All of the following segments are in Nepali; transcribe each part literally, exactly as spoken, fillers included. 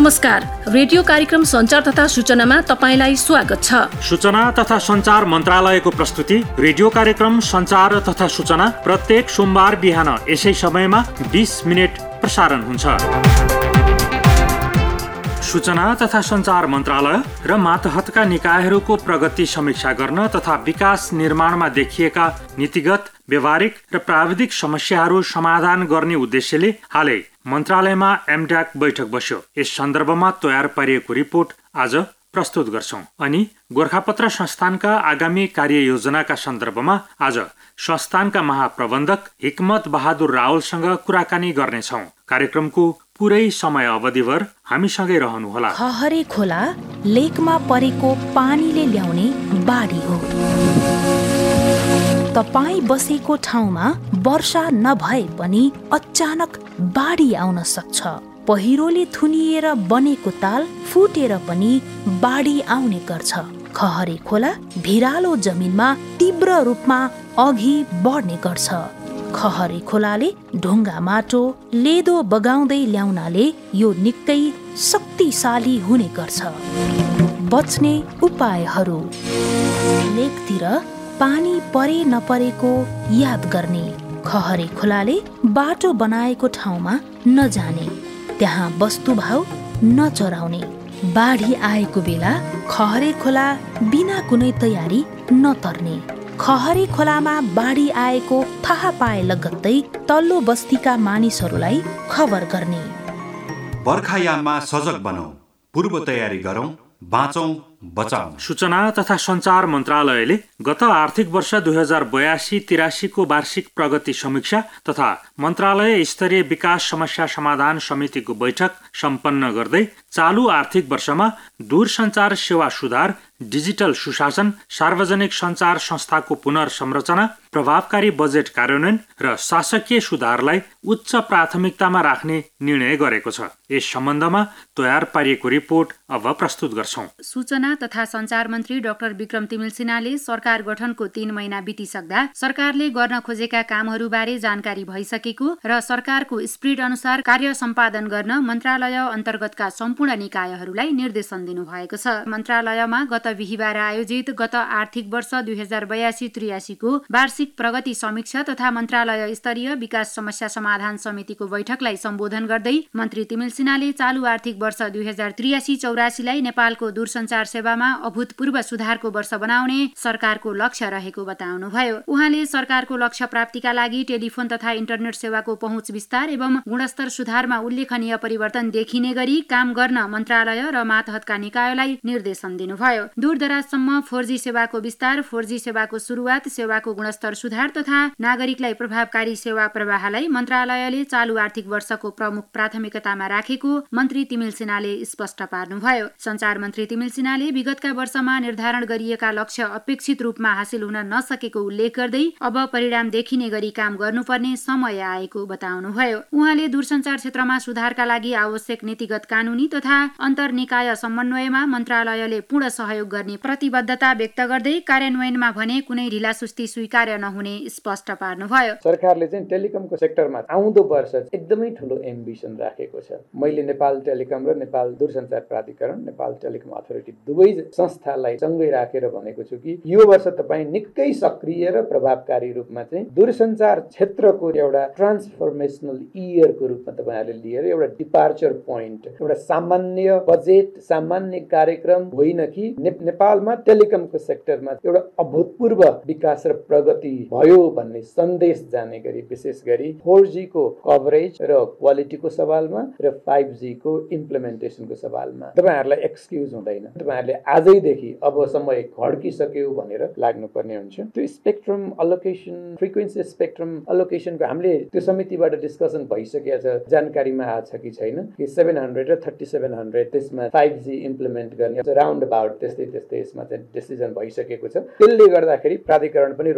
नमस्कार, रेडियो कार्यक्रम सञ्चार तथा सूचनामा तपाईलाई स्वागत छ। सूचना तथा सञ्चार मन्त्रालयको प्रस्तुति रेडियो कार्यक्रम सञ्चार तथा सूचना प्रत्येक सोमबार बिहान यसै समयमा बीस मिनेट प्रसारण हुन्छ। सूचना तथा सञ्चार मन्त्रालय र मातहतका निकायहरूको प्रगति समीक्षा गर्न तथा विकास निर्माणमा देखिएका नीतिगत, व्यवहारिक र प्राविधिक समस्याहरू समाधान गर्ने उद्देश्यले हालै मन्त्रालयमा एमड्याक बैठक बस्यो। यस सन्दर्भमा तयार पारिएको रिपोर्ट आज प्रस्तुत गर्छौं। अनि गोरखापत्र संस्थानका आगामी कार्ययोजनाका सन्दर्भमा आज संस्थानका महाप्रबन्धक हिक्मत बहादुर रावलसँग कुराकानी गर्नेछौं। कार्यक्रमको पुरै समय अवधिभर हामीसँगै रहनुहोला। खहरे खोला लेकमा परेको पानीले ल्याउने बाढी हो। तपाई बसेको ठाउँमा वर्षा नभए पनि अचानक बाढी आउन सक्छ। पहिरोले थुनिएर बनेको ताल फुटेर पनि बाढी आउने गर्छ। खहरे खोला भिरालो जमिनमा तीव्र रूपमा अघि बढ्ने गर्छ। खहरे खोलाले ढुङ्गा माटो लेदो बगाउँदै ल्याउनाले यो निकै शक्तिशाली हुने गर्छ। बच्ने उपायहरू: लेकतिर पानी परे नपरेको याद गर्ने। खहरे खोलाले बाटो बनाएको ठाउँमा नजाने। त्यहाँ वस्तुभाउ नचराउने। बाढी आएको बेला खहरे खोला बिना कुनै तयारी नतर्ने। खहरे खोलामा बाढी आएको थाहा पाए लगत्तै तल्लो बस्तीका मानिसहरूलाई खबर गर्ने। बर्खायाममा सजग बनौं, पूर्व तयारी गरौं, बाँचौं बचाउँ। सूचना तथा सञ्चार मन्त्रालयले गत आर्थिक वर्ष दुई हजार बयासी तिरासीको वार्षिक प्रगति समीक्षा तथा मन्त्रालय स्तरीय विकास समस्या समाधान समितिको बैठक सम्पन्न गर्दै चालू आर्थिक वर्षमा दूरसञ्चार सेवा सुधार, डिजिटल सुशासन, सार्वजनिक सञ्चार संस्थाको पुनर्संरचना, प्रभावकारी बजेट कार्यान्वयन र शासकीय सुधारलाई उच्च प्राथमिकतामा राख्ने निर्णय गरेको छ। यस सम्बन्धमा तयार पारिएको रिपोर्ट अब प्रस्तुत गर्छौं। सूचना तथा सञ्चार मन्त्री डाक्टर विक्रम तिमिल सिन्हाले सरकार गठनको तीन महिना बितिसक्दा सरकारले गर्न खोजेका कामहरूबारे जानकारी भइसकेको र सरकारको स्प्रिड अनुसार कार्य सम्पादन गर्न मन्त्रालय अन्तर्गतका सम्पूर्ण निकायहरूलाई निर्देशन दिनुभएको छ। मन्त्रालयमा गत बिहिबार आयोजित गत आर्थिक वर्ष दुई हजार बयासी त्रियासीको वार्षिक प्रगति समीक्षा तथा मन्त्रालय स्तरीय विकास समस्या समाधान समितिको बैठकलाई सम्बोधन गर्दै मन्त्री तिमिल सिन्हाले चालू आर्थिक वर्ष दुई हजार त्रियासी चौरासीलाई नेपालको दूरसञ्चार सेवामा अभूतपूर्व सुधारको वर्ष बनाउने सरकारको लक्ष्य रहेको बताउनुभयो। उहाँले सरकारको लक्ष्य प्राप्तिका लागि टेलिफोन तथा इन्टरनेट सेवाको पहुँच विस्तार एवं गुणस्तर सुधारमा उल्लेखनीय परिवर्तन देखिने गरी काम गर्न मन्त्रालय र मातहतका निकायलाई निर्देशन दिनुभयो। दूरदराजसम्म फोर जी सेवाको विस्तार, फोर जी सेवाको सुरुवात, सेवाको गुणस्तर सुधार तथा नागरिकलाई प्रभावकारी सेवा प्रवाहलाई मन्त्रालयले चालू आर्थिक वर्षको प्रमुख प्राथमिकतामा राखेको मन्त्री तिमिल सिन्हाले स्पष्ट पार्नुभयो। सञ्चार मन्त्री तिमिल सिन्हाले विगतका वर्षमा निर्धारण गरिएका लक्ष्य अपेक्षित रूपमा हासिल हुन नसकेको उल्लेख गर्दै अब परिणाम देखिने गरी काम गर्नुपर्ने समय आएको बताउनुभयो। उहाँले दूरसञ्चार क्षेत्रमा सुधारका लागि आवश्यक नीतिगत, कानूनी तथा अन्तर्निकाय समन्वयमा मन्त्रालयले पूर्ण सहयोग गर्ने प्रतिबद्धता व्यक्त गर्दै कार्यान्वयनमा भने कुनै ढिलासुस्ती स्वीकार्य नहुने स्पष्ट पार्नुभयो। सरकारले चाहिँ टेलिकमको सेक्टरमा आउँदो वर्ष एकदमै ठुलो एम्बिसन राखेको छ। मैले नेपाल टेलिकम र नेपाल दूरसञ्चार प्राधिकरण, नेपाल टेलिकम अथोरिटी दुवै संस्थालाई सँगै राखेर भनेको छु कि यो वर्ष तपाईँ निकै सक्रिय र प्रभावकारी रूपमा चाहिँ दूरसञ्चार क्षेत्रको एउटा ट्रान्सफर्मेसनल इयरको रूपमा तपाईँहरूले लिएर एउटा डिपार्चर पोइन्ट, एउटा सामान्य बजेट, सामान्य कार्यक्रम होइन कि ने, नेपालमा टेलिकमको सेक्टरमा एउटा अभूतपूर्व विकास र प्रगति भयो भन्ने सन्देश जाने गरी विशेष गरी फोर जी को कभरेज र क्वालिटीको सवालमा र फाइभ जी को इम्प्लिमेन्टेसनको सवालमा तपाईँहरूलाई एक्सक्युज हुँदैन। तपाईँहरूले आजैदेखि अब समय घड्किसक्यो भनेर लाग्नुपर्ने हुन्छ। त्यो स्पेक्ट्रम अलोकेसन, फ्रिक्वेन्सी स्पेक्ट्रम अलोकेसनको हामीले त्यो समितिबाट डिस्कसन भइसकेको छ, जानकारीमा आछ कि छैन कि सेभेन हन्ड्रेड र थर्टी सेभेन हन्ड्रेड त्यसमा फाइभ जी इम्प्लिमेन्ट गर्ने राउन्ड अबाउट त्यस्तै त्यस्तै यसमा चाहिँ डिसिजन भइसकेको छ। त्यसले गर्दाखेरि प्राधिकरण पनि रोकिनु पर्दैन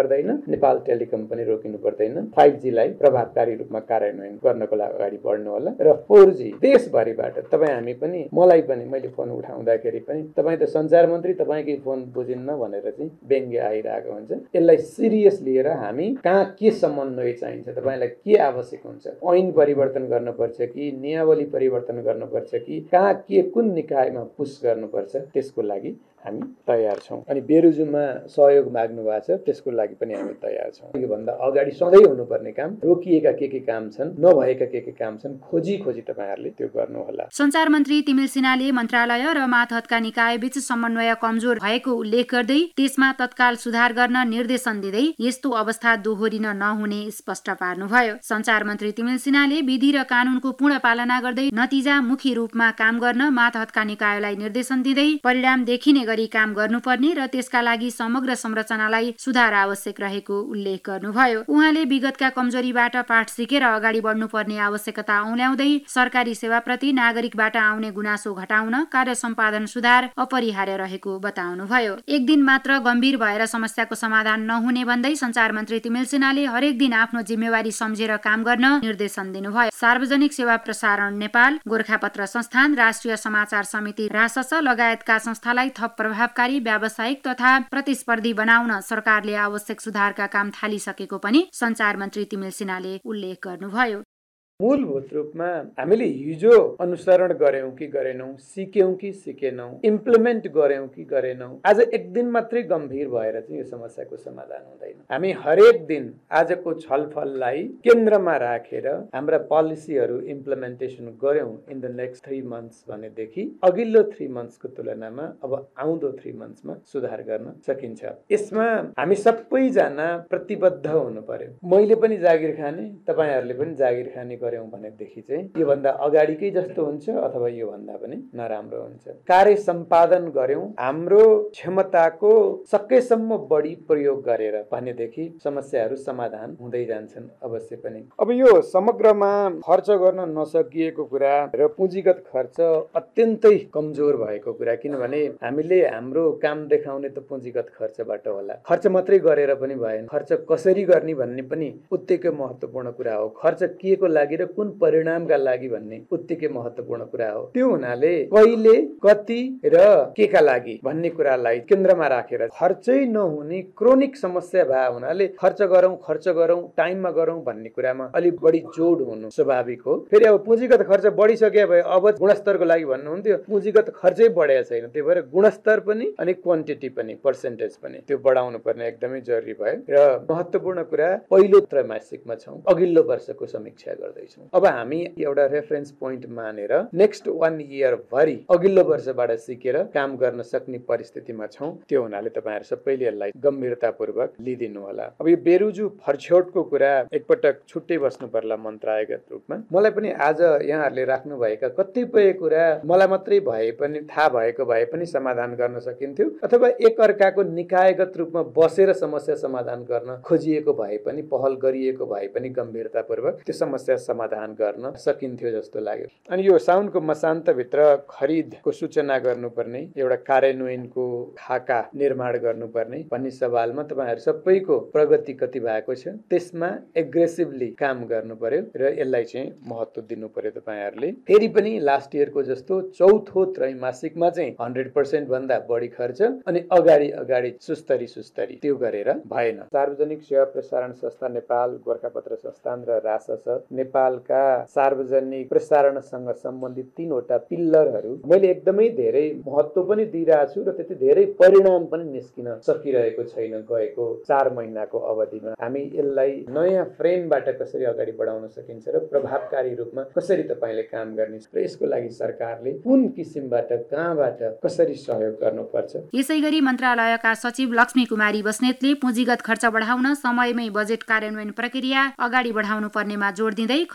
पर्दैन, नेपाल टेलिकम पनि रोकिनु पर्दैन। फाइभ जी लाई प्रभावकारी रूपमा कार्यान्वयन गर्नको लागि अगाडि बढ्नु होला र फोर जी देशभरिबाट तपाईँ हामी पनि, मलाई पनि, मैले फोन उठाउँदाखेरि पनि तपाईँ त सञ्चार मन्त्री, तपाईँकै फोन बुझिन्न भनेर चाहिँ व्यङ्ग्य आइरहेको हुन्छ। यसलाई सिरियस लिएर हामी कहाँ के समन्वय चाहिन्छ, तपाईँलाई के आवश्यक हुन्छ, ऐन परिवर्तन गर्नुपर्छ कि नियमावली परिवर्तन गर्नुपर्छ कि कहाँ के कुन निकायमा पुस गर्नुपर्छ, त्यसको लागि हामी तयार छौँ। अनि बेरुजुमा सहयोग माग्नु भएको छ, त्यसको लागि पनि हामी तयार छौँ। योभन्दा अगाडि सधैँ हुनुपर्ने काम, रोकिएका के के काम छन्, नभएका के के काम छन्, खोजी खोजी तपाईँहरूले त्यो गर्नुहोला। सञ्चार मन्त्री तिमिल सिन्हाले मन्त्रालय र मातहतका निकाय बीच समन्वय कमजोर भएको उल्लेख गर्दै त्यसमा तत्काल सुधार गर्न निर्देशन दिँदै यस्तो अवस्था दोहोरिन नहुने स्पष्ट पार्नुभयो। सञ्चार मन्त्री तिमिल सिन्हाले विधि र कानूनको पूर्ण पालना गर्दै नतिजामुखी रूपमा काम गर्न मातहतका निकायलाई निर्देशन दिँदै परिणाम देखिने गरी काम गर्नुपर्ने र त्यसका लागि समग्र संरचनालाई सुधार आवश्यक रहेको उल्लेख गर्नुभयो। उहाँले विगतका कमजोरीबाट पाठ सिकेर अगाडि बढ्नुपर्ने आवश्यकता औल्याउँदै सरकारी सेवाप्रति नागरिकबाट आउने गुनासो घटाउन कार्य सम्पादन सुधार अपरिहार्य रहेको बताउनुभयो। एक दिन मात्र गम्भीर भएर समस्याको समाधान नहुने भन्दै सञ्चार मन्त्री तिमिल सिन्हाले हरेक दिन आफ्नो जिम्मेवारी सम्झेर काम गर्न निर्देशन दिनुभयो। सार्वजनिक सेवा प्रसारण नेपाल, गोरखापत्र संस्थान, राष्ट्रिय समाचार समिति रासस लगायतका संस्थालाई थप प्रभावकारी, व्यावसायिक तथा प्रतिस्पर्धी बनाउन सरकारले आवश्यक सुधारका काम थालिसकेको पनि सञ्चार मन्त्री तिमिल सिन्हाले उल्लेख गर्नुभयो। मूलभूत रूपमा हामीले हिजो अनुसरण गर्यौं कि गरेनौं, सिक्यौं कि सिकेनौं, इम्प्लिमेन्ट गर्यौं कि गरेनौं, आज एक दिन मात्रै गम्भीर भएर चाहिँ यो समस्याको समाधान हुँदैन। हामी हरेक दिन आजको छलफललाई केन्द्रमा राखेर हाम्रा पोलिसीहरू इम्प्लिमेन्टेसन गर्यौं in the next three months भनेदेखि अघिल्लो थ्री मन्थ्सको तुलनामा अब आउँदो थ्री मन्थ्समा सुधार गर्न सकिन्छ। यसमा हामी सबैजना प्रतिबद्ध हुनु पर्यो। मैले पनि जागिर खाने, तपाईँहरूले पनि जागिर खाने गर्यौं भनेदेखि चाहिँ योभन्दा अगाडिकै जस्तो हुन्छ अथवा योभन्दा पनि नराम्रो हुन्छ। कार्य सम्पादन गर्यौं हाम्रो क्षमताको सकेसम्म बढी प्रयोग गरेर भनेदेखि समस्याहरू समाधान हुँदै जान्छन् अवश्य पनि। अब यो समग्रमा खर्च गर्न नसकिएको कुरा र पुँजीगत खर्च अत्यन्तै कमजोर भएको कुरा, किनभने हामीले हाम्रो काम देखाउने त पुँजीगत खर्चबाट होला। खर्च मात्रै गरेर पनि भएन, खर्च कसरी गर्ने भन्ने पनि उत्तिकै महत्त्वपूर्ण कुरा हो। खर्च के को लागि र कुन परिणामका लागि भन्ने उत्तिकै महत्त्वपूर्ण कुरा हो। त्यो हुनाले कहिले, कति र के का लागि भन्ने कुरालाई केन्द्रमा राखेर खर्चै नहुने क्रोनिक समस्या भए हुनाले खर्च गरौँ खर्च गरौँ टाइममा गरौँ भन्ने कुरामा अलिक बढी जोड हुनु स्वाभाविक हो। फेरि अब पुँजीगत खर्च बढिसके भए अब गुणस्तरको लागि भन्नुहुन्थ्यो, पुँजीगत खर्चै बढेको छैन, त्यही भएर गुणस्तर पनि अनि क्वान्टिटी पनि पर्सेन्टेज पनि त्यो बढाउनु पर्ने एकदमै जरुरी भयो। र महत्त्वपूर्ण कुरा पहिलो त्रैमासिकमा छौँ, अघिल्लो वर्षको समीक्षा गर्दैछौँ। अब हामी एउटा रेफरेन्स पोइन्ट मानेर नेक्स्ट वान इयर भरि अघिल्लो वर्षबाट सिकेर काम गर्न सक्ने परिस्थितिमा छौँ। त्यो हुनाले तपाईँहरू सबैले यसलाई गम्भीरतापूर्वक लिदिनु होला। अब यो बेरुजु फर्छौटको कुरा एकपटक छुट्टै बस्नु पर्ला मन्त्रालयगत रूपमा। मलाई पनि आज यहाँहरूले राख्नु भएका कतिपय कुरा मलाई मात्रै भए पनि थाहा भएको भए पनि समाधान गर्न सकिन्थ्यो, अथवा एक अर्काको निकायगत रूपमा बसेर समस्या समाधान गर्न खोजिएको भए पनि, पहल गरिएको भए पनि गम्भीरतापूर्वक त्यो समस्या समाधान गर्न सकिन्थ्यो जस्तो लाग्यो। अनि यो साउनको मसान्तभित्र खरिदको सूचना गर्नुपर्ने, एउटा कार्यान्वयनको खाका निर्माण गर्नुपर्ने भन्ने सवालमा तपाईँहरू सबैको प्रगति कति भएको छ त्यसमा एग्रेसिभली काम गर्नु पर्यो र यसलाई चाहिँ महत्त्व दिनु पर्यो तपाईँहरूले। फेरि पनि लास्ट इयरको जस्तो चौथो त्रैमासिकमा चाहिँ हन्ड्रेड पर्सेन्ट भन्दा बढी खर्च अनि अगाडि अगाडि सुस्तरी सुस्तरी त्यो गरेर भएन। सार्वजनिक सेवा प्रसारण संस्था नेपाल, गोरखापत्र संस्थान र रासस नेपालका सार्वजनिक प्रसारणसँग सम्बन्धित तीनवटा पिल्लरहरू मैले एकदमै धेरै महत्त्व पनि दिइरहेको छु र त्यति धेरै परिणाम पनि निस्किन सकिरहेको छैन गएको चार महिनाको अवधिमा। हामी यसलाई नयाँ फ्रेमबाट कसरी अगाडि बढाउन सकिन्छ र प्रभावकारी रूपमा कसरी तपाईँले काम गर्ने र यसको लागि सरकारले कुन किसिमबाट कहाँबाट कसरी सहयोग गर्नुपर्छ। यसैगरी मन्त्रालयका सचिव लक्ष्मी कुमारी बस्नेतले पुँजीगत खर्च बढाउन समयमै बजेट कार्यान्वयन प्रक्रिया अगाडि बढाउनु पर्नेमा जोड दिँदै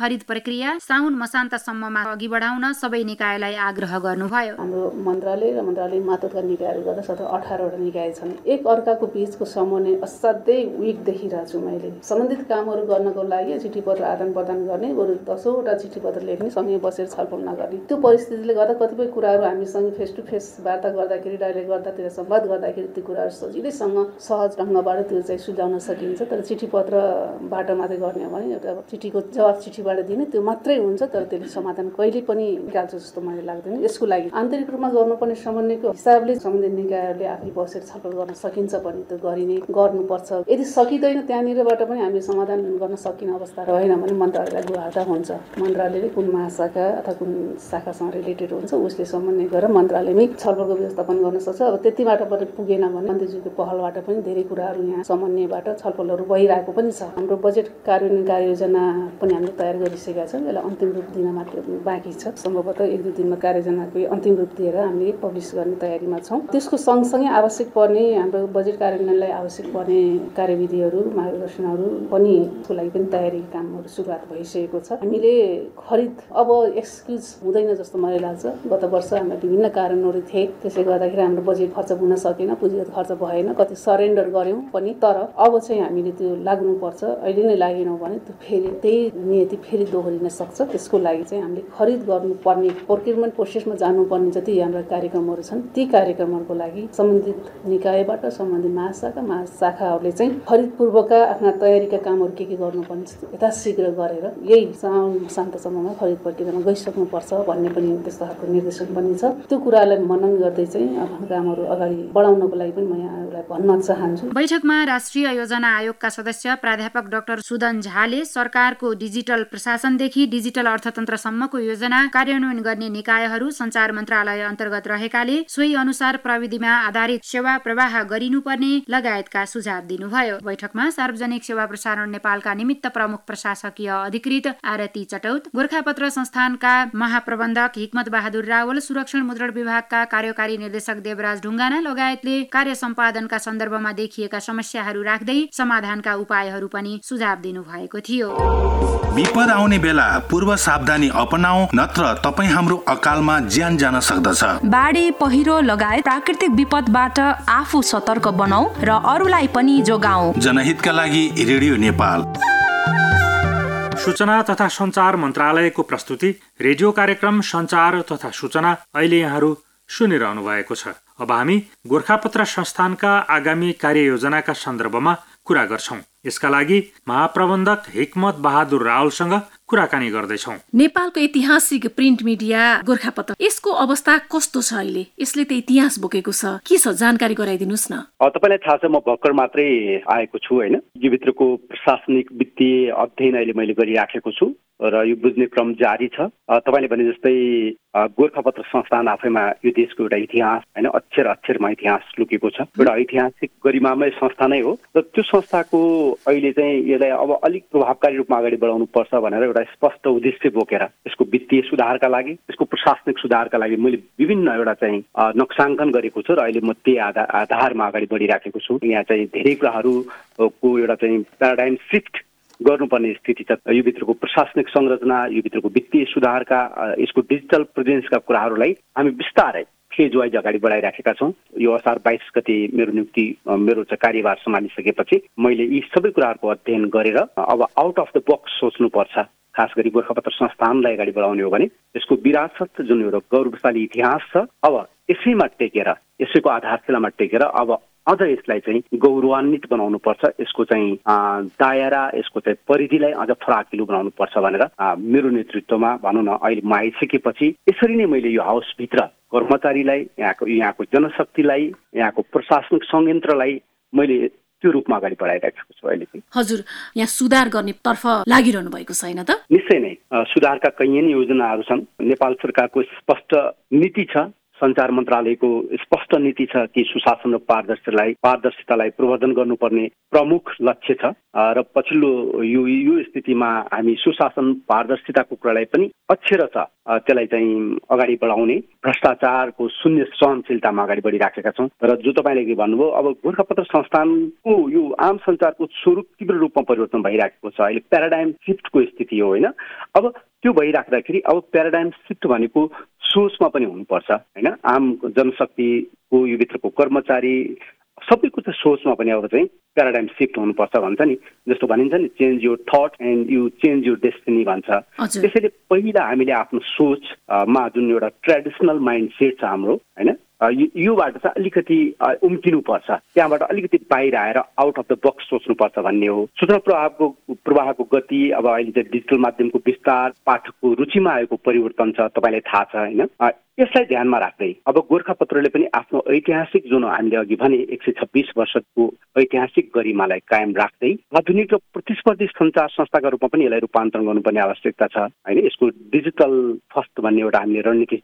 खरिद प्रक्रिया साउन मसान्तसम्ममा अघि बढाउन सबै निकायलाई आग्रह गर्नुभयो। हाम्रो मन्त्रालय र मन्त्रालय मातहतका निकायहरू गर्दा सत्र अठारवटा निकाय छन्। एक अर्काको बीचको समन्वय असाध्यै विक देखिरहेको छु मैले। सम्बन्धित कामहरू गर्नको लागि चिठी पत्र आदान प्रदान गर्ने, बरु दसौँवटा चिठी पत्र लेख्ने, सँगै बसेर छलफल नगर्ने, त्यो परिस्थितिले गर्दा कतिपय कुराहरू हामीसँग फेस टु फेस वार्ता गर्दाखेरि, डाइरेक्ट गर्दातिर संवाद गर्दाखेरि त्यो कुराहरू सजिलैसँग सहज ढङ्गबाट त्यो चाहिँ सुल्झाउन सकिन्छ। तर चिठी पत्रबाट मात्रै गर्ने हो भने एउटा चिठीको जवाब चिठीबाट दिने त्यो मात्रै हुन्छ, तर त्यसले समाधान कहिले पनि निकाल्छ जस्तो मलाई लाग्दैन। यसको लागि आन्तरिक रूपमा गर्नुपर्ने समन्वयको हिसाबले सम्बन्धित निकायहरूले आफै बसेर छलफल गर्न सकिन्छ भने त्यो गरिने गर्नुपर्छ। यदि सकिँदैन त्यहाँनिरबाट पनि हामीले समाधान गर्न सकिने अवस्था रहेन भने मन्त्रालयलाई गुहार्ता हुन्छ। मन्त्रालयले कुन महाशाखा अथवा कुन शाखासँग रिलेटेड हुन्छ उसले समन्वय गरेर मन्त्रालयमै छलफलको व्यवस्थापन गर्न सक्छ। अब त्यतिबाट पनि पुगेन भने मन्त्रीज्यूको पहलबाट पनि धेरै कुराहरू यहाँ समन्वयबाट छलफलहरू भइरहेको पनि छ। हाम्रो बजेट कार्यान्वयन कार्ययोजना पनि हामीले तयार गरिसकेका छौँ। यसलाई अन्तिम रूप दिन मात्र बाँकी छ। सम्भवतः एक दुई दिनमा कार्ययोजनाको अन्तिम रूप दिएर हामीले पब्लिस गर्ने तयारीमा छौँ। त्यसको सँगसँगै आवश्यक पर्ने हाम्रो बजेट कार्यान्वयनलाई आवश्यक पर्ने कार्यविधिहरू मार्गदर्शनहरू पनि त्यसको लागि पनि तयारी कामहरू सुरुवात भइसकेको छ। हामीले खरिद अब एक्सक्युज हुँदैन जस्तो मलाई लाग्छ। गत वर्ष हाम्रो विभिन्न कारणहरू थिए, त्यसले गर्दाखेरि हाम्रो बजेट खर्च हुन सकेन, पुँजीगत खर्च भएन, कति सरेन्डर गऱ्यौँ पनि। तर अब चाहिँ हामीले त्यो लाग्नुपर्छ। अहिले नै लागेनौँ भने त्यो फेरि त्यही नियति फेरि दोहोरिन सक्छ। त्यसको लागि चाहिँ हामीले खरिद गर्नुपर्ने, प्रोक्युरमेन्ट प्रोसेसमा जानुपर्ने जति हाम्रा कार्यक्रमहरू छन् ती कार्यक्रमहरूको लागि सम्बन्धित निकायबाट सम्बन्धित महाशाखा महाशाखाहरूले चाहिँ खरिद पूर्वका आफ्ना तयारीका कामहरू के के गर्नुपर्ने यथाशीघ्र गरेर यही साउन शान्तसम्ममा खरिद प्रक्रियामा गइसक्नुपर्छ भन्ने पनि त्यस्तो खालको निर्देशन पनि छ। त्यो कुरालाई मनन गर्दै चाहिँ आफ्नो कामहरू अगाडि बढाउनको लागि पनि म यहाँहरूलाई भन्न चाहन्छु। बैठकमा राष्ट्रिय योजना आयोगका सदस्य प्राध्यापक डाक्टर सुदन झाले सरकारको डिजिटल प्रशासनदेखि डिजिटल अर्थतन्त्रसम्मको योजना कार्यान्वयन गर्ने निकायहरू सञ्चार मन्त्रालय अन्तर्गत रहेकाले सोही अनुसार प्रविधिमा आधारित सेवा प्रवाह गरिनुपर्ने लगायतका सुझाव दिनुभयो। बैठकमा सार्वजनिक सेवा प्रसारण नेपालका निमित्त प्रमुख प्रशासकीय अधिकृत आरती चटौत, गोरखापत्र संस्थानका महाप्रबन्धक हिक्मत बहादुर रावल, सुरक्षण मुद्रण विभागका कार्यकारी निर्देशक देवराज ढुङ्गाना लगायतले कार्य सम्पादनका सन्दर्भमा देखिएका समस्याहरू राख्दै समाधानका उपायहरू पनि सुझाव दिनुभएको थियो। विपद आउने बेला पूर्व सावधानी अपनाऊ, नत्र तपाईँ हाम्रो अकालमा ज्यान जान सक्दछ। बाढी, पहिरो लगायत प्राकृतिक विपदबाट आफू सतर्क बनाऊ र अरूलाई पनि जोगाऊ। जनहितका लागि रेडियो नेपाल। सूचना तथा सञ्चार मन्त्रालयको प्रस्तुति रेडियो कार्यक्रम सञ्चार तथा सूचना अहिले यहाँहरू सुनिरहनु भएको छ। अब हामी गोरखापत्र संस्थानका आगामी कार्ययोजनाका सन्दर्भमा कुरा गर्छौं। यसका लागि महाप्रबन्धक हिक्मत बहादुर रावलसँग कुराकानी गर्दैछौँ। नेपालको ऐतिहासिक प्रिन्ट मिडिया गोरखापत्र, यसको अवस्था कस्तो छ अहिले? यसले त इतिहास बोकेको छ, के छ जानकारी गराइदिनुस् न। तपाईलाई थाहा छ म भर्खर मात्रै आएको छु होइन। यो भित्रको प्रशासनिक वित्तीय अध्ययन अहिले मैले गरिराखेको छु र यो बुझ्ने क्रम जारी छ। तपाईँले भने जस्तै गोरखापत्र संस्थान आफैमा यो देशको एउटा इतिहास होइन, अक्षर अक्षरमा इतिहास लुकेको छ। एउटा ऐतिहासिक गरिमामय संस्था नै हो र त्यो संस्थाको अहिले चाहिँ यसलाई अब अलिक प्रभावकारी रूपमा अगाडि बढाउनु पर्छ भनेर एउटा स्पष्ट उद्देश्य बोकेर यसको वित्तीय सुधारका लागि, यसको प्रशासनिक सुधारका लागि मैले विभिन्न एउटा चाहिँ नक्साङ्कन गरेको छु र अहिले म त्यही आधार आधारमा अगाडि बढिराखेको छु। यहाँ चाहिँ धेरै कुराहरूको एउटा चाहिँ प्याराडाइम सिफ्ट गर्नुपर्ने स्थिति छ। यो भित्रको प्रशासनिक संरचना, यो भित्रको वित्तीय सुधारका, यसको डिजिटल प्रेजेन्सका कुराहरूलाई हामी बिस्तारै फेज वाइज अगाडि बढाइराखेका छौँ। यो असार बाइस गते मेरो नियुक्ति मेरो चाहिँ कार्यभार सम्हालिसकेपछि मैले यी सबै कुराहरूको अध्ययन गरेर अब आउट अफ द बक्स सोच्नुपर्छ। खास गरी गोरखापत्र संस्थानलाई अगाडि बढाउने हो भने यसको विरासत जुन एउटा गौरवशाली इतिहास छ, अब यसैमा टेकेर, यसैको आधारशिलामा टेकेर अब अझ यसलाई चाहिँ गौरवान्वित बनाउनु पर्छ। यसको चाहिँ दायरा, यसको चाहिँ परिधिलाई अझ फराकिलो बनाउनु पर्छ भनेर मेरो नेतृत्वमा भनौँ न अहिले म आइसकेपछि यसरी नै मैले यो हाउसभित्र कर्मचारीलाई, यहाँको यहाँको जनशक्तिलाई, यहाँको प्रशासनिक संयन्त्रलाई मैले त्यो रूपमा अगाडि बढाइराखेको छु। अहिले चाहिँ हजुर यहाँ सुधार गर्ने तर्फ लागिरहनु भएको छैन त? निश्चय नै सुधारका कैयन योजनाहरू छन्। नेपाल सरकारको स्पष्ट नीति छ, सञ्चार मन्त्रालयको स्पष्ट नीति छ कि सुशासन र पारदर्शितालाई पारदर्शितालाई प्रवर्धन गर्नुपर्ने प्रमुख लक्ष्य छ र पछिल्लो यो यो स्थितिमा हामी सुशासन पारदर्शिताको कुरालाई पनि अक्षर छ त्यसलाई चाहिँ अगाडि बढाउने भ्रष्टाचारको शून्य सहनशीलतामा अगाडि बढिराखेका छौँ। र जो तपाईँले के भन्नुभयो, अब गोरखापत्र संस्थानको यो आम सञ्चारको स्वरूप तीव्र रूपमा परिवर्तन भइराखेको छ। अहिले प्याराडाइम सिफ्टको स्थिति हो होइन। अब त्यो भइराख्दाखेरि अब प्याराडाइम सिफ्ट भनेको सोचमा पनि हुनुपर्छ होइन। आम जनशक्तिको यो भित्रको कर्मचारी सबैको चाहिँ सोचमा पनि अब चाहिँ प्याराडाइम सिफ्ट हुनुपर्छ भन्छ नि, जस्तो भनिन्छ नि change your thought and you change your destiny भन्छ। त्यसैले पहिला हामीले आफ्नो सोचमा जुन एउटा ट्रेडिसनल माइन्ड सेट छ हाम्रो होइन, योबाट चाहिँ अलिकति उम्किनुपर्छ, त्यहाँबाट अलिकति बाहिर आएर आउट अफ द बक्स सोच्नुपर्छ भन्ने हो। सूचना प्रवाहको प्रवाहको गति, अब अहिले चाहिँ डिजिटल माध्यमको विस्तार, पाठकको रुचिमा आएको परिवर्तन छ, तपाईँलाई थाहा छ होइन। यसलाई ध्यानमा राख्दै अब गोरखापत्रले पनि आफ्नो ऐतिहासिक जुन हामीले अघि भने एक सय छब्बिस वर्षको ऐतिहासिक गरिमालाई कायम राख्दै आधुनिक र प्रतिस्पर्धी सञ्चार संस्थाका रूपमा पनि यसलाई रूपान्तरण गर्नुपर्ने आवश्यकता छ होइन। यसको डिजिटल फर्स्ट भन्ने एउटा हामीले रणनीति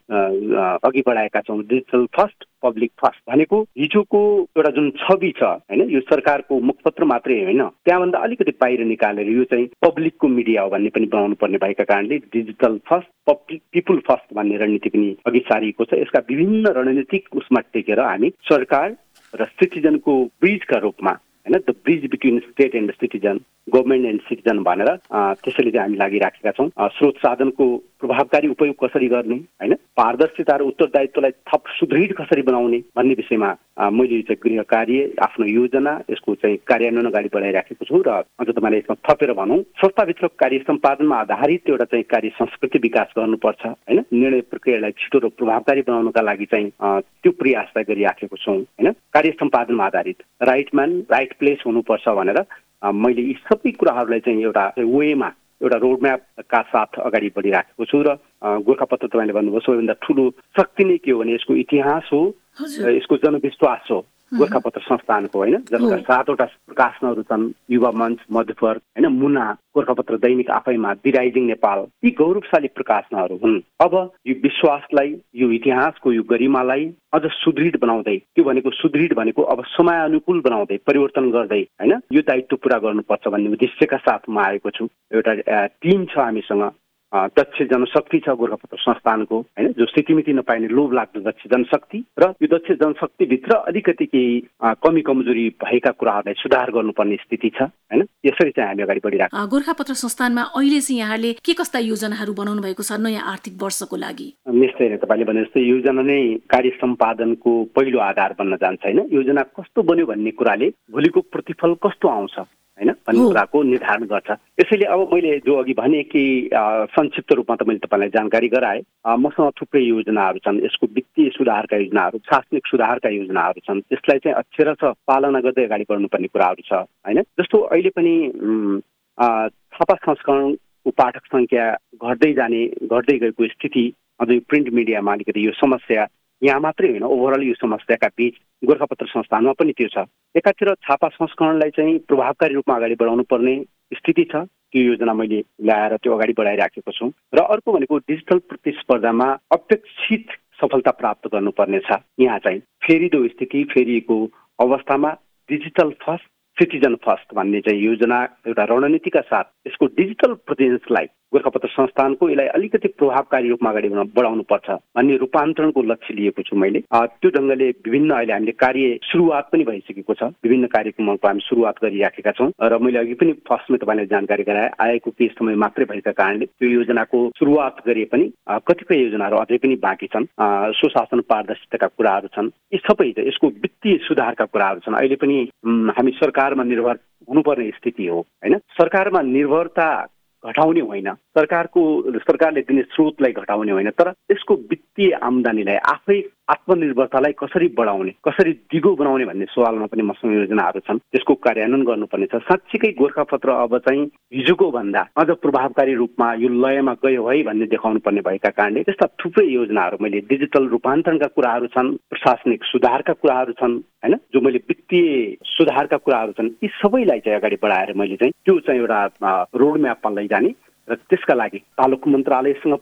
अघि बढाएका छौँ। डिजिटल फर्स्ट पब्लिक फर्स्ट भनेको हिजोको एउटा जुन छवि छ होइन, यो सरकारको मुखपत्र मात्रै होइन, त्यहाँभन्दा अलिकति बाहिर निकालेर यो चाहिँ पब्लिकको मिडिया हो भन्ने पनि बनाउनु पर्ने भएका कारणले digital first public people first भन्ने रणनीति पनि अघि सारिएको छ। यसका विभिन्न रणनीतिक उसमा टेकेर हामी सरकार र सिटिजनको ब्रिजका रूपमा होइन, the bridge between state and citizen, government and citizen भनेर त्यसैले चाहिँ हामी लागिराखेका छौँ। स्रोत साधनको प्रभावकारी उपयोग कसरी गर्ने होइन, पारदर्शिता र उत्तरदायित्वलाई थप सुदृढ कसरी बनाउने भन्ने विषयमा मैले चाहिँ गृह कार्य आफ्नो योजना यसको चाहिँ कार्यान्वयन अगाडि बढाइराखेको छु। र अझ तपाईँले यसमा थपेर भनौँ, संस्थाभित्र कार्य सम्पादनमा आधारित एउटा चाहिँ कार्य संस्कृति विकास गर्नुपर्छ होइन। निर्णय प्रक्रियालाई छिटो र प्रभावकारी बनाउनका लागि चाहिँ त्यो प्रयासलाई गरिराखेको छौँ होइन। कार्य सम्पादनमा आधारित राइट म्यान राइट प्लेस हुनुपर्छ भनेर मैले यी सबै कुराहरूलाई चाहिँ एउटा वेमा एउटा रोडम्यापका साथ अगाडि बढिराखेको छु। र गोरखापत्र तपाईँले भन्नुभयो सबैभन्दा ठुलो शक्ति नै के हो भने यसको इतिहास हो, यसको जनविश्वास हो गोरखापत्र संस्थानको होइन। जसका सातवटा प्रकाशनहरू छन्, युवा मञ्च, मधुपर होइन, मुना, गोरखापत्र दैनिक आफैमा, दि राइजिङ नेपाल, यी गौरवशाली प्रकाशनहरू हुन्। अब यो विश्वासलाई, यो इतिहासको यो गरिमालाई अझ सुदृढ बनाउँदै, त्यो भनेको सुदृढ भनेको अब समयानुकूल बनाउँदै परिवर्तन गर्दै होइन, यो दायित्व पुरा गर्नुपर्छ भन्ने उद्देश्यका साथ म आएको छु। एउटा टिम छ हामीसँग, दक्ष जनशक्ति छ गोरखापत्र संस्थानको होइन, जो सितिमिति नपाइने लोभ लाग्दो दक्ष जनशक्ति, र यो दक्ष जनशक्तिभित्र अलिकति केही कमी कमजोरी भएका कुराहरूलाई सुधार गर्नुपर्ने स्थिति छ होइन। यसरी चाहिँ हामी अगाडि बढिरहेको। गोरखापत्र संस्थानमा अहिले चाहिँ यहाँले के कस्ता योजनाहरू बनाउनु भएको छ नयाँ आर्थिक वर्षको लागि? निश्चय नै तपाईँले भने जस्तै योजना नै कार्य सम्पादनको पहिलो आधार बन्न जान्छ होइन। योजना कस्तो बन्यो भन्ने कुराले भोलिको प्रतिफल कस्तो आउँछ होइन भन्ने कुराको निर्धारण गर्छ। यसैले अब मैले जो अघि भने कि संक्षिप्त रूपमा त मैले तपाईँलाई जानकारी गराएँ, मसँग थुप्रै योजनाहरू छन्। यसको वित्तीय सुधारका योजनाहरू, प्रशासनिक सुधारका योजनाहरू छन्, त्यसलाई चाहिँ अक्षरशः पालना गर्दै अगाडि बढ्नुपर्ने कुराहरू छ होइन। जस्तो अहिले पनि छापा संस्करणको पाठक सङ्ख्या घट्दै जाने घट्दै गएको स्थिति, अझ यो प्रिन्ट मिडियामा अलिकति यो समस्या यहाँ मात्रै होइन, ओभरअल यो समस्याका बीच गोरखापत्र संस्थानमा पनि त्यो छ। एकातिर छापा संस्करणलाई चाहिँ प्रभावकारी रूपमा अगाडि बढाउनु पर्ने स्थिति छ, त्यो योजना मैले ल्याएर त्यो अगाडि बढाइराखेको छु। र अर्को भनेको डिजिटल प्रतिस्पर्धामा अपेक्षित सफलता प्राप्त गर्नुपर्ने छ। यहाँ चाहिँ फेरिदो स्थिति, फेरिएको अवस्थामा डिजिटल फर्स्ट सिटिजन फर्स्ट भन्ने चाहिँ योजना एउटा रणनीतिका साथ यसको डिजिटल प्रेजेन्सलाई गोरखापत्र संस्थानको यसलाई अलिकति प्रभावकारी रूपमा अगाडि बढाउनु पर्छ भन्ने रूपान्तरणको लक्ष्य लिएको छु मैले। त्यो ढङ्गले विभिन्न अहिले हामीले कार्य सुरुवात पनि भइसकेको छ, विभिन्न कार्यक्रमहरूको हामी सुरुवात गरिराखेका छौँ। र मैले अघि पनि फर्स्टमा तपाईँलाई जानकारी गराएँ, आएको केही समय मात्रै भएका कारणले त्यो योजनाको सुरुवात गरे पनि कतिपय योजनाहरू अझै पनि बाँकी छन्। सुशासन पारदर्शिताका कुराहरू छन्, यी सबै यसको वित्तीय सुधारका कुराहरू छन्। अहिले पनि हामी सरकारमा निर्भर हुनुपर्ने स्थिति हो होइन। सरकारमा निर्भरता घटाउने होइन, सरकारको सरकारले दिने स्रोतलाई घटाउने होइन, तर यसको वित्तीय आम्दानीलाई आफै आत्मनिर्भरतालाई कसरी बढाउने, कसरी दिगो बनाउने भन्ने सवालमा पनि मसँग योजनाहरू छन्, त्यसको कार्यान्वयन गर्नुपर्ने छ। साँच्चीकै गोरखापत्र अब चाहिँ हिजोको भन्दा अझ प्रभावकारी रूपमा यो लयमा गयो है भन्ने देखाउनु पर्ने भएका कारणले त्यस्ता थुप्रै योजनाहरू मैले, डिजिटल रूपान्तरणका कुराहरू छन्, प्रशासनिक सुधारका कुराहरू छन् होइन, जो मैले वित्तीय सुधारका कुराहरू छन्, यी सबैलाई चाहिँ अगाडि बढाएर मैले चाहिँ त्यो चाहिँ एउटा रोडम्यापमा लैजाने र त्यसका लागि तालुक मन्त्रालयसँग पनि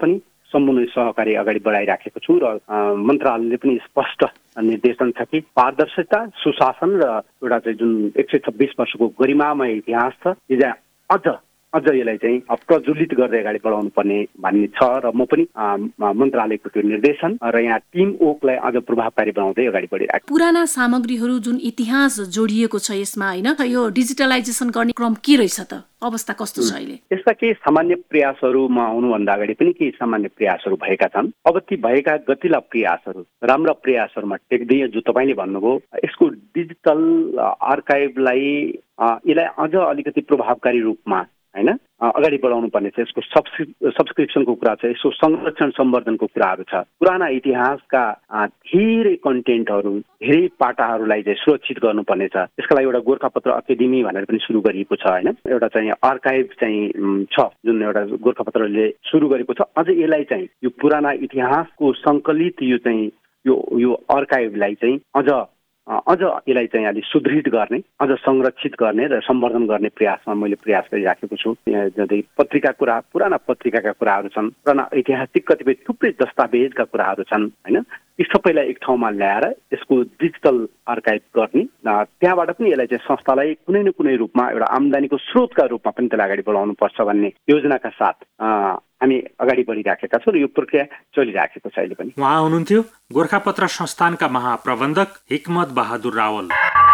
समन्वय सहकारी अगाडि बढाइराखेको छु र मन्त्रालयले पनि स्पष्ट निर्देशन छ कि पारदर्शिता, सुशासन र एउटा चाहिँ जुन एक सय छब्बिस वर्षको गरिमामय इतिहास छ यो चाहिँ अझ अझ यसलाई चाहिँ प्रज्वलित गर्दै अगाडि बढाउनु पर्ने भन्ने छ र म पनि मन्त्रालयको त्यो निर्देशन र यहाँ टिम ओकलाई अझ प्रभावकारी बनाउँदै अगाडि बढिरहेको। पुराना सामग्रीहरू जुन इतिहास जोडिएको छ यसमा होइन, यो डिजिटलाइजेसन गर्ने क्रम के रहेछ त, अवस्था कस्तो छ अहिले? यस्ता केही सामान्य प्रयासहरूमा आउनुभन्दा अगाडि पनि केही सामान्य प्रयासहरू भएका छन्। अब ती भएका गतिला प्रयासहरू राम्रा प्रयासहरूमा टेक्दै जो तपाईँले भन्नुभयो यसको डिजिटल आर्काइभलाई यसलाई अझ अलिकति प्रभावकारी रूपमा हैन अगाडि बढाउनु पर्ने छ। यसको सब्सक्रिप्सनको कुरा छ, यसको संरक्षण सम्वर्धनको कुराहरू छ। पुराना इतिहासका धेरै कन्टेन्टहरू, धेरै पाटाहरूलाई चाहिँ सुरक्षित गर्नुपर्ने छ। यसका लागि एउटा गोर्खापत्र अकादमी भनेर पनि सुरु गरिएको छ हैन, एउटा चाहिँ आर्काइभ चाहिँ छ जुन एउटा गोर्खापत्रले सुरु गरेको छ। अझ यसलाई चाहिँ यो पुराना इतिहासको सङ्कलित यो चाहिँ यो यो आर्काइभलाई चाहिँ अझ अझ यसलाई चाहिँ अलिक सुदृढ गर्ने, अझ संरक्षित गर्ने र सम्वर्धन गर्ने प्रयासमा मैले प्रयास गरिराखेको छु। जस्तै पत्रिका कुरा, पुराना पत्रिकाका कुराहरू छन्, पुराना ऐतिहासिक कतिपय थुप्रै दस्तावेजका कुराहरू छन् हैन, यी सबैलाई एक ठाउँमा ल्याएर यसको डिजिटल आर्काइभ गर्ने, त्यहाँबाट पनि यसलाई चाहिँ संस्थालाई कुनै न कुनै रूपमा एउटा आम्दानीको स्रोतका रूपमा पनि त्यसलाई अगाडि बढाउनु पर्छ भन्ने योजनाका साथ हामी अगाडि बढिराखेका छौँ र यो प्रक्रिया चलिराखेको छ अहिले पनि। उहाँ हुनुहुन्थ्यो गोर्खापत्र संस्थानका महाप्रबन्धक हिक्मत बहादुर रावल।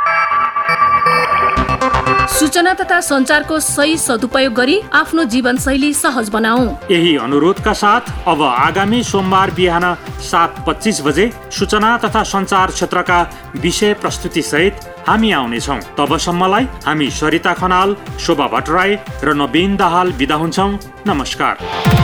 सूचना तथा सञ्चारको सही सदुपयोग गरी आफ्नो जीवनशैली सहज बनाऊ। यही अनुरोधका साथ अब आगामी सोमबार बिहान सात पच्चिस बजे सूचना तथा सञ्चार क्षेत्रका विषय प्रस्तुति सहित हामी आउनेछौँ। तबसम्मलाई हामी सरिता खनाल, शोभा भट्टराई र नवीन दाहाल बिदा हुन्छौँ। नमस्कार।